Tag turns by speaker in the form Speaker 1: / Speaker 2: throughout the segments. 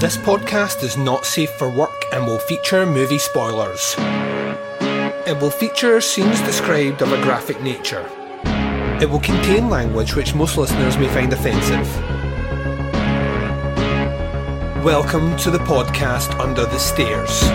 Speaker 1: This podcast is not safe for work and will feature movie spoilers. It will feature scenes described of a graphic nature. It will contain language which most listeners may find offensive. Welcome to the podcast Under the Stairs.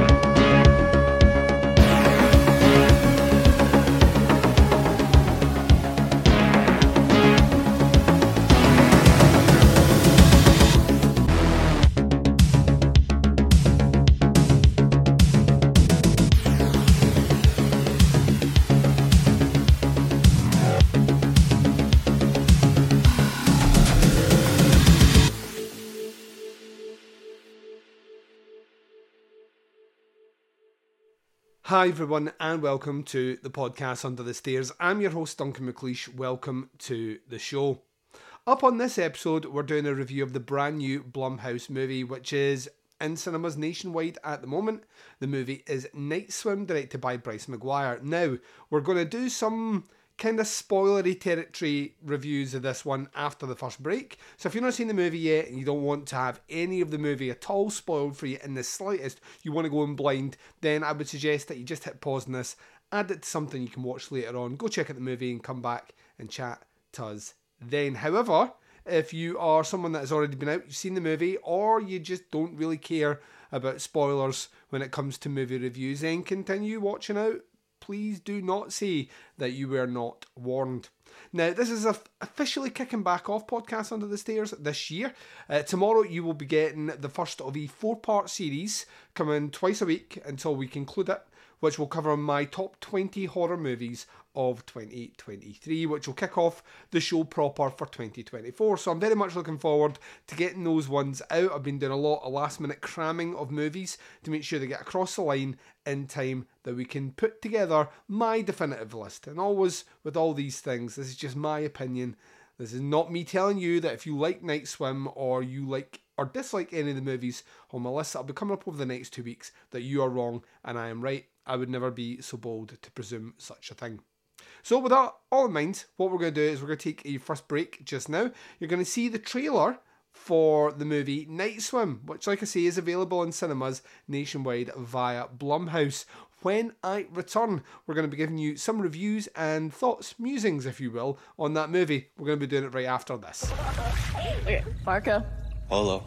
Speaker 1: Hi everyone and welcome to the podcast Under the Stairs. I'm your host Duncan McLeish. Welcome to the show. Up on this episode we're doing a review of the brand new Blumhouse movie which is in cinemas nationwide at the moment. The movie is Night Swim, directed by Bryce Maguire. Now we're going to do some kind of spoilery territory reviews of this one after the first break. So if you've not seen the movie yet and you don't want to have any of the movie at all spoiled for you in the slightest, you want to go in blind, then I would suggest that you just hit pause on this, add it to something you can watch later on, go check out the movie and come back and chat to us then. However, if you are someone that has already been out, you've seen the movie, or you just don't really care about spoilers when it comes to movie reviews, then continue watching out. Please do not say that you were not warned. Now, this is officially kicking back off Podcast Under the Stairs this year. Tomorrow you will be getting the first of a 4-part series coming twice a week until we conclude it, which will cover my top 20 horror movies of 2023, which will kick off the show proper for 2024. So I'm very much looking forward to getting those ones out. I've been doing a lot of last minute cramming of movies to make sure they get across the line in time that we can put together my definitive list. And always with all these things, this is just my opinion. This is not me telling you that if you like Night Swim or you like or dislike any of the movies on my list that I'll be coming up over the next 2 weeks that you are wrong and I am right. I would never be so bold to presume such a thing. So with that all in mind, what we're going to do is we're going to take a first break just now. You're going to see the trailer for the movie Night Swim, which, like I say, is available in cinemas nationwide via Blumhouse. When I return, we're going to be giving you some reviews and thoughts, musings, if you will, on that movie. We're going to be doing it right after this.
Speaker 2: Okay, Marco.
Speaker 3: Hello.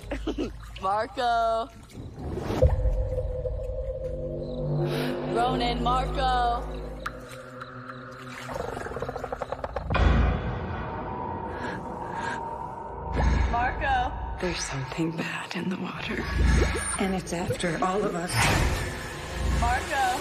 Speaker 2: Marco. Ronan, Marco. Marco.
Speaker 4: There's something bad in the water. And it's after all of us.
Speaker 2: Marco.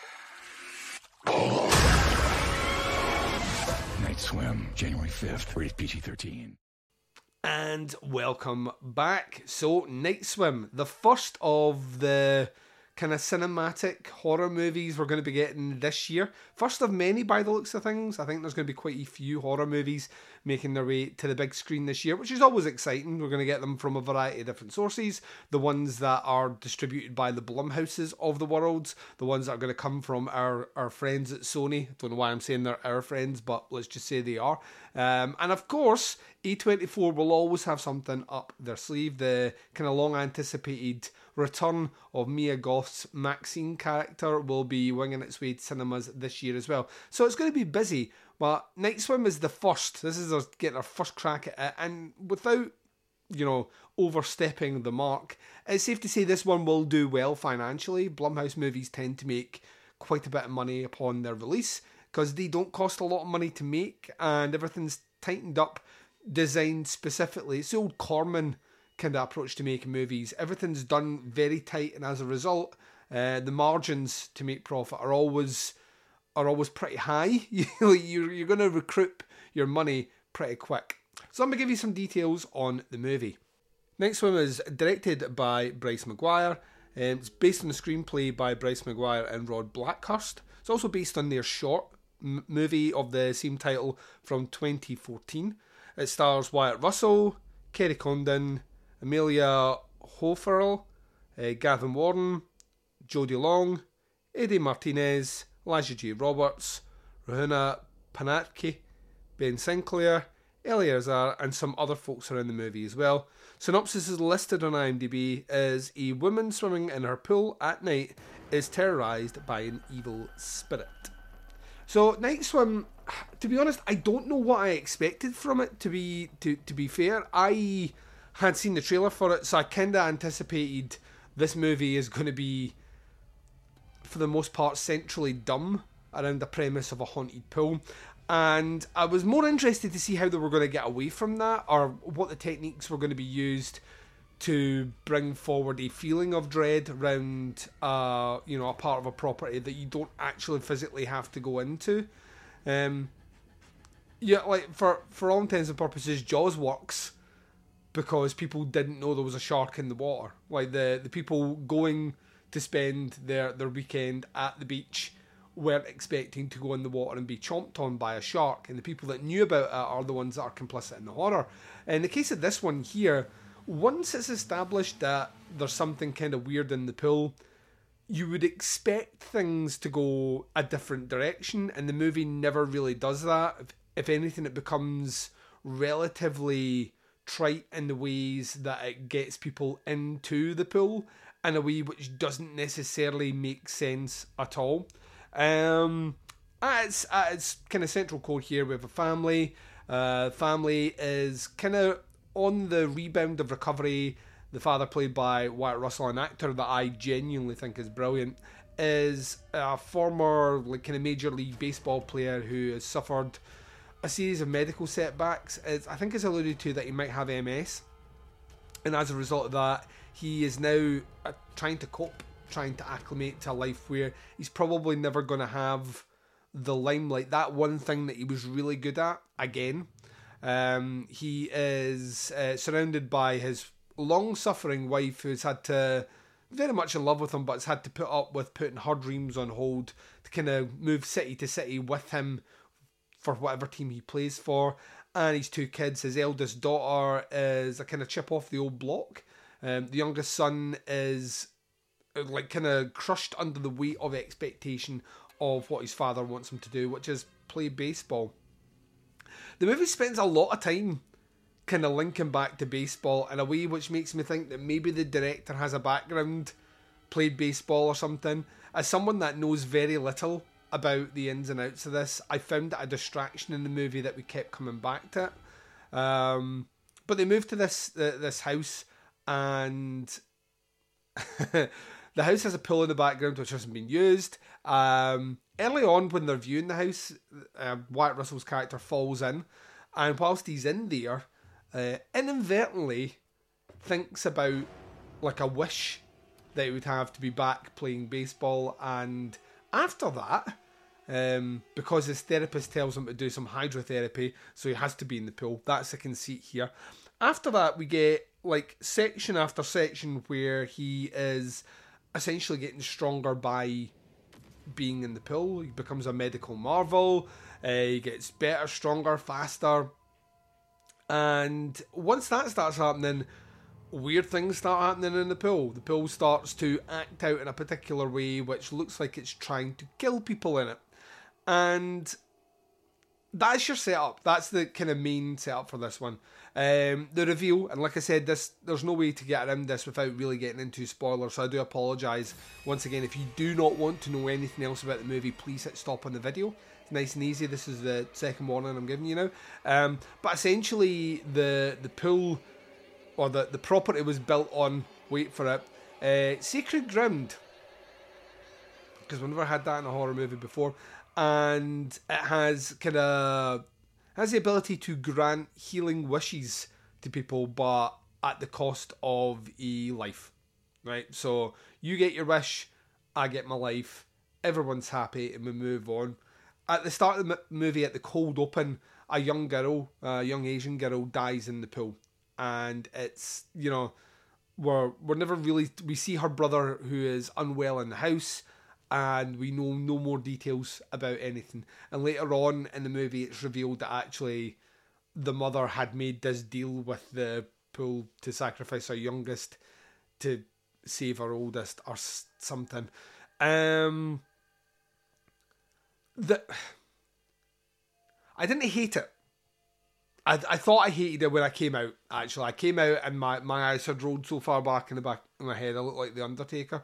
Speaker 3: Night Swim, January 5th, rated PG-13.
Speaker 1: And welcome back. So, Night Swim, the first of the kind of cinematic horror movies we're going to be getting this year. First of many by the looks of things. I think there's going to be quite a few horror movies making their way to the big screen this year, which is always exciting. We're going to get them from a variety of different sources. The ones that are distributed by the Blumhouses of the world. The ones that are going to come from our friends at Sony. I don't know why I'm saying they're our friends, but let's just say they are. And of course, A24 will always have something up their sleeve. The kind of long anticipated return of Mia Goth's Maxine character will be winging its way to cinemas this year as well. So it's going to be busy, but Night Swim is the first. This is us getting our first crack at it, and without, overstepping the mark, it's safe to say this one will do well financially. Blumhouse movies tend to make quite a bit of money upon their release because they don't cost a lot of money to make, and everything's tightened up, designed specifically. It's the old Corman kind of approach to making movies. Everything's done very tight, and as a result, the margins to make profit are always pretty high. You're going to recoup your money pretty quick. So I'm going to give you some details on the movie. Night Swim is directed by Bryce Maguire. It's based on the screenplay by Bryce Maguire and Rod Blackhurst. It's also based on their short movie of the same title from 2014. It stars Wyatt Russell, Kerry Condon, Amelia Hoferl, Gavin Warren, Jodie Long, Eddie Martinez, Elijah J. Roberts, Rohana Panatke, Ben Sinclair, Eleazar, and some other folks are in the movie as well. Synopsis is listed on IMDb as a woman swimming in her pool at night is terrorised by an evil spirit. So Night Swim, to be honest, I don't know what I expected from it. To be fair, I had seen the trailer for it, so I kind of anticipated this movie is going to be, for the most part, centrally dumb around the premise of a haunted pool. And I was more interested to see how they were going to get away from that, or what the techniques were going to be used to bring forward a feeling of dread around, a part of a property that you don't actually physically have to go into. Like for all intents and purposes, Jaws works because people didn't know there was a shark in the water. Like the people going to spend their weekend at the beach weren't expecting to go in the water and be chomped on by a shark, and the people that knew about it are the ones that are complicit in the horror. In the case of this one here, once it's established that there's something kind of weird in the pool, you would expect things to go a different direction, and the movie never really does that. If anything, it becomes relatively trite in the ways that it gets people into the pool in a way which doesn't necessarily make sense at all. At its kind of central core here, we have a family. Family is kind of on the rebound of recovery. The father, played by Wyatt Russell, an actor that I genuinely think is brilliant, is a former kind of Major League Baseball player who has suffered a series of medical setbacks. I think it's alluded to that he might have MS, and as a result of that, he is now trying to cope, trying to acclimate to a life where he's probably never going to have the limelight, that one thing that he was really good at again. He is surrounded by his long-suffering wife, who's had to, very much in love with him, but has had to put up with putting her dreams on hold to kind of move city to city with him for whatever team he plays for. And his two kids, his eldest daughter is a kind of chip off the old block. The youngest son is like kind of crushed under the weight of expectation of what his father wants him to do, which is play baseball. The movie spends a lot of time kind of linking back to baseball in a way which makes me think that maybe the director has a background, played baseball or something. As someone that knows very little about the ins and outs of this, I found it a distraction in the movie that we kept coming back to it. But they moved to this house, and the house has a pool in the background which hasn't been used. Early on, when they're viewing the house, Wyatt Russell's character falls in, and whilst he's in there, inadvertently thinks about like a wish that he would have to be back playing baseball. And after that, because his therapist tells him to do some hydrotherapy, so he has to be in the pool. That's the conceit here. After that, we get like section after section where he is essentially getting stronger by being in the pool. He becomes a medical marvel. He gets better, stronger, faster. And once that starts happening, weird things start happening in the pool. The pool starts to act out in a particular way which looks like it's trying to kill people in it. And that's your setup. That's the kind of main setup for this one. The reveal, and like I said, there's no way to get around this without really getting into spoilers, so I do apologise. Once again, if you do not want to know anything else about the movie, please hit stop on the video. It's nice and easy. This is the second warning I'm giving you now. But essentially, the pool, or the property was built on, wait for it, sacred ground. Because we've never had that in a horror movie before. And it has has the ability to grant healing wishes to people, but at the cost of a life, right? So you get your wish, I get my life, everyone's happy, and we move on. At the start of the movie, at the cold open, a young Asian girl dies in the pool, and it's, we're never really, we see her brother who is unwell in the house, and we know no more details about anything. And later on in the movie, it's revealed that actually the mother had made this deal with the pool to sacrifice her youngest to save her oldest or something. I didn't hate it. I thought I hated it when I came out, actually. I came out and my eyes had rolled so far back in the back of my head, I looked like The Undertaker.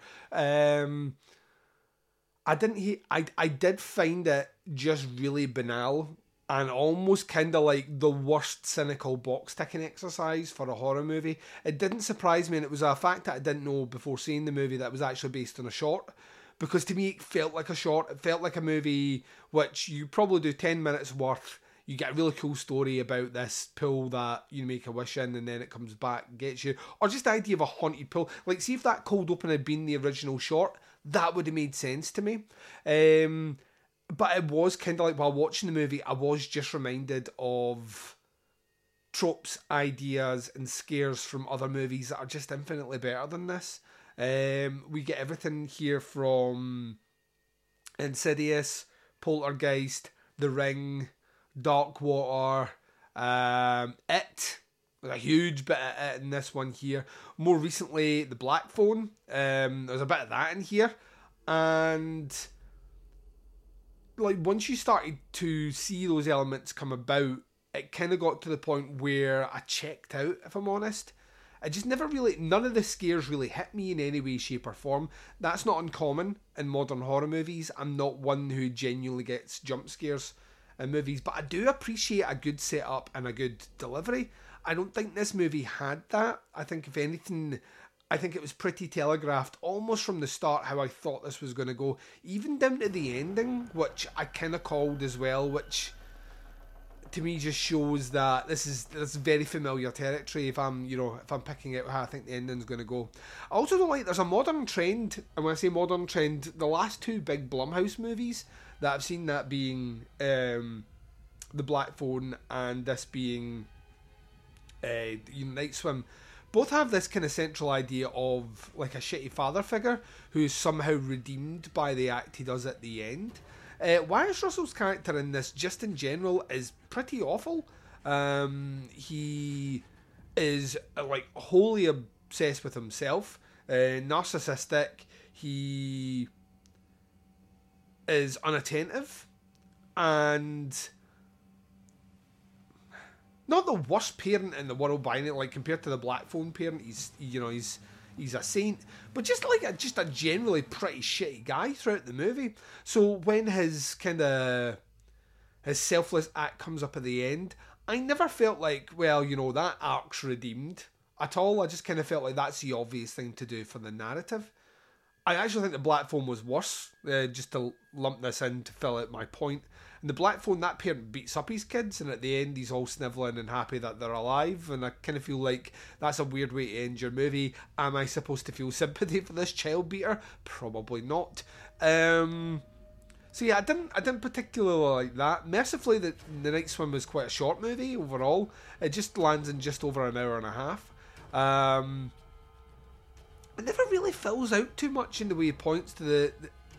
Speaker 1: I didn't hate... I did find it just really banal and almost kind of like the worst cynical box-ticking exercise for a horror movie. It didn't surprise me, and it was a fact that I didn't know before seeing the movie that it was actually based on a short. Because to me, it felt like a short. It felt like a movie which you probably do 10 minutes worth. You get a really cool story about this pool that you make a wish in and then it comes back and gets you. Or just the idea of a haunted pool. Like, see if that cold open had been the original short, that would have made sense to me. But it was kind of like, while watching the movie, I was just reminded of tropes, ideas and scares from other movies that are just infinitely better than this. We get everything here from Insidious, Poltergeist, The Ring, Dark Water, It, a huge bit of It in this one here. More recently, The Black Phone, there's a bit of that in here. And like, once you started to see those elements come about, it kind of got to the point where I checked out, if I'm honest. I just never really... None of the scares really hit me in any way, shape or form. That's not uncommon in modern horror movies. I'm not one who genuinely gets jump scares in movies, but I do appreciate a good setup and a good delivery. I don't think this movie had that. I think, if anything, I think it was pretty telegraphed almost from the start how I thought this was going to go, even down to the ending, which I kind of called as well, which to me just shows that this is very familiar territory if I'm picking out how I think the ending's going to go. I also don't like, there's a modern trend, and when I say modern trend, the last two big Blumhouse movies that I've seen, that being The Black Phone and this being Night Swim, both have this kind of central idea of like a shitty father figure who's somehow redeemed by the act he does at the end. Wyatt Russell's character in this, just in general, is pretty awful. He is like wholly obsessed with himself, narcissistic. He is unattentive, and not the worst parent in the world by any, like, compared to the Black Phone parent. He's a saint, but just a generally pretty shitty guy throughout the movie. So when his selfless act comes up at the end, I never felt like, well, that arc's redeemed at all. I just kind of felt like that's the obvious thing to do for the narrative. I actually think the Black Phone was worse, just to lump this in to fill out my point. In the Black Phone, that parent beats up his kids, and at the end he's all snivelling and happy that they're alive, and I kind of feel like that's a weird way to end your movie. Am I supposed to feel sympathy for this child beater? Probably not. So yeah, I didn't particularly like that. Mercifully, the Night Swim was quite a short movie overall. It just lands in just over an hour and a half. It never really fills out too much in the way it points to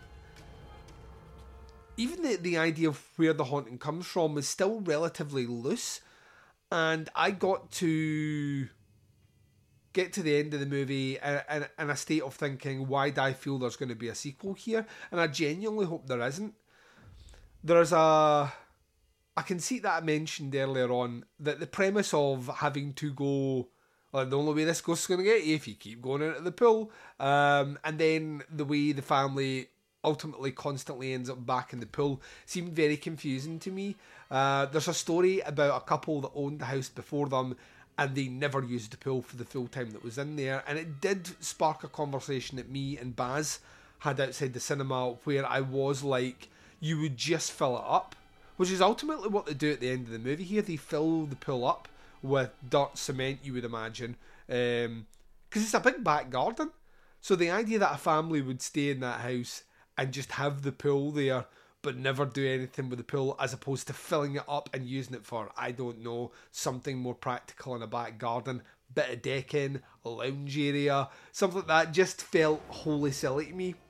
Speaker 1: even the idea of where the haunting comes from is still relatively loose. And I got to get to the end of the movie in a state of thinking, why do I feel there's going to be a sequel here? And I genuinely hope there isn't. There's a conceit that I mentioned earlier on, that the premise of having to go... Like, the only way this ghost is going to get you if you keep going into the pool. And then the way the family ultimately constantly ends up back in the pool seemed very confusing to me. There's a story about a couple that owned the house before them and they never used the pool for the full time that was in there. And it did spark a conversation that me and Baz had outside the cinema, where I was like, you would just fill it up. Which is ultimately what they do at the end of the movie here. They fill the pool up with dirt, cement, you would imagine, because it's a big back garden. So the idea that a family would stay in that house and just have the pool there but never do anything with the pool, as opposed to filling it up and using it for, I don't know, something more practical in a back garden, bit of decking, a lounge area, something like that, just felt wholly silly to me.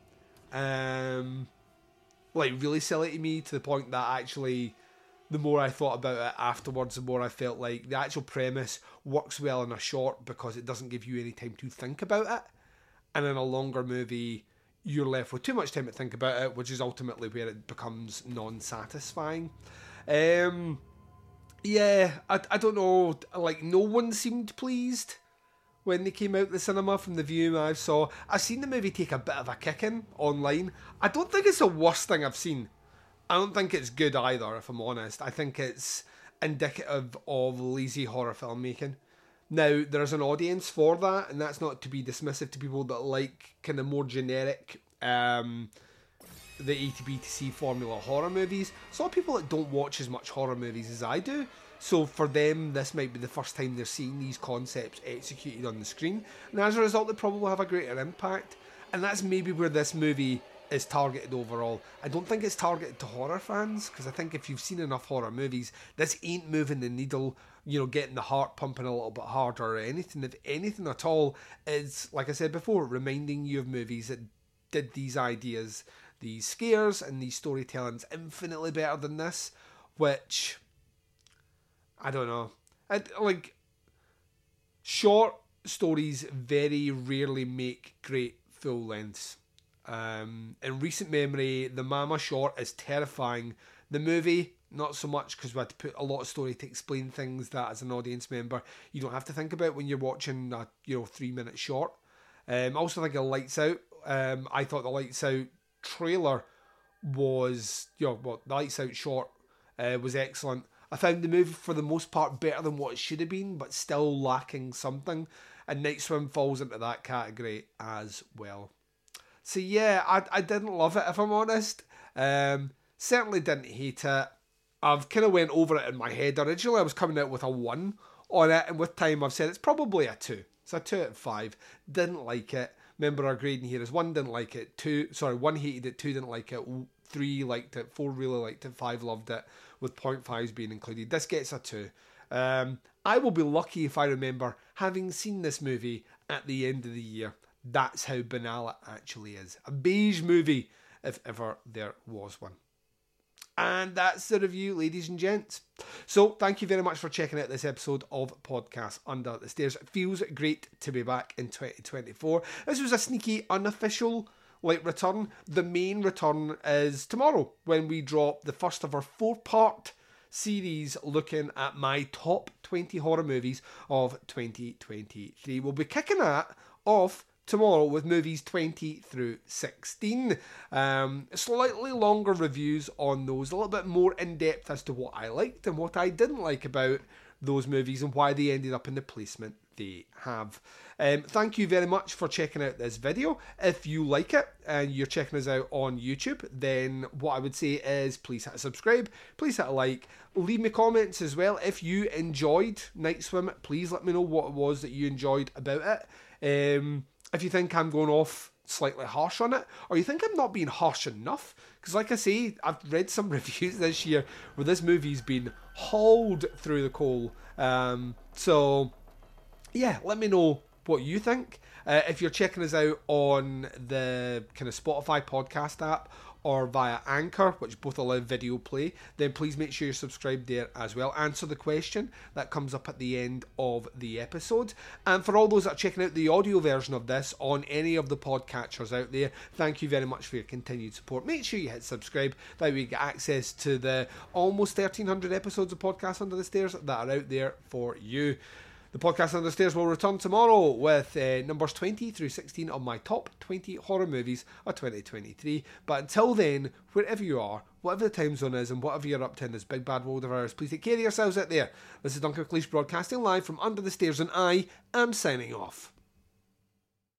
Speaker 1: Like, really silly to me, to the point that actually, the more I thought about it afterwards, the more I felt like the actual premise works well in a short because it doesn't give you any time to think about it. And in a longer movie, you're left with too much time to think about it, which is ultimately where it becomes non-satisfying. Yeah, I don't know, like, no one seemed pleased when they came out the cinema from the view I saw. I've seen the movie take a bit of a kicking online. I don't think it's the worst thing I've seen. I don't think it's good either, if I'm honest. I think it's indicative of lazy horror filmmaking. Now, there's an audience for that, and that's not to be dismissive to people that like kind of more generic, the A to B to C formula horror movies. There's a lot of people that don't watch as much horror movies as I do. So for them, this might be the first time they're seeing these concepts executed on the screen. And as a result, they probably have a greater impact. And that's maybe where this movie is targeted overall. I don't think it's targeted to horror fans, because I think if you've seen enough horror movies, this ain't moving the needle, you know, getting the heart pumping a little bit harder or anything. If anything at all, it's, like I said before, reminding you of movies that did these ideas, these scares and these storytellings infinitely better than this, which, I don't know. Like, short stories very rarely make great full lengths. In recent memory, the Mama short is terrifying. The movie, not so much, because we had to put a lot of story to explain things that, as an audience member, you don't have to think about when you're watching a 3-minute short. I also think of Lights Out. I thought the Lights Out trailer was, the Lights Out short was excellent. I found the movie for the most part better than what it should have been, but still lacking something. And Night Swim falls into that category as well. So yeah, I didn't love it, if I'm honest. Certainly didn't hate it. I've kind of went over it in my head. Originally I was coming out with a 1 on it, and with time I've said it's probably a 2. It's a 2 out of 5. Didn't like it. Remember our grading here is 1 didn't like it, 1 hated it, 2 didn't like it, 3 liked it, 4 really liked it, 5 loved it, with 0.5s being included. This gets a 2. I will be lucky if I remember having seen this movie at the end of the year. That's how banal it actually is. A beige movie, if ever there was one. And that's the review, ladies and gents. So, thank you very much for checking out this episode of Podcast Under the Stairs. It feels great to be back in 2024. This was a sneaky, unofficial return. The main return is tomorrow, when we drop the first of our 4-part series looking at my top 20 horror movies of 2023. We'll be kicking that off tomorrow with movies 20 through 16. Slightly longer reviews on those, a little bit more in-depth as to what I liked and what I didn't like about those movies and why they ended up in the placement they have. Thank you very much for checking out this video. If you like it and you're checking us out on YouTube, then what I would say is please hit a subscribe, please hit a like, leave me comments as well. If you enjoyed Night Swim, please let me know what it was that you enjoyed about it. If you think I'm going off slightly harsh on it, or you think I'm not being harsh enough, because like I say, I've read some reviews this year where this movie's been hauled through the coal. So yeah, let me know what you think. If you're checking us out on the kind of Spotify podcast app or via Anchor, which both allow video play, then please make sure you're subscribed there as well. Answer the question that comes up at the end of the episode. And for all those that are checking out the audio version of this on any of the podcatchers out there, thank you very much for your continued support. Make sure you hit subscribe, that way you get access to the almost 1,300 episodes of Podcast Under the Stairs that are out there for you. The Podcast Under the Stairs will return tomorrow with numbers 20 through 16 of my top 20 horror movies of 2023. But until then, wherever you are, whatever the time zone is, and whatever you're up to in this big bad world of ours, please take care of yourselves out there. This is Duncan McLeish broadcasting live from Under the Stairs, and I am signing off.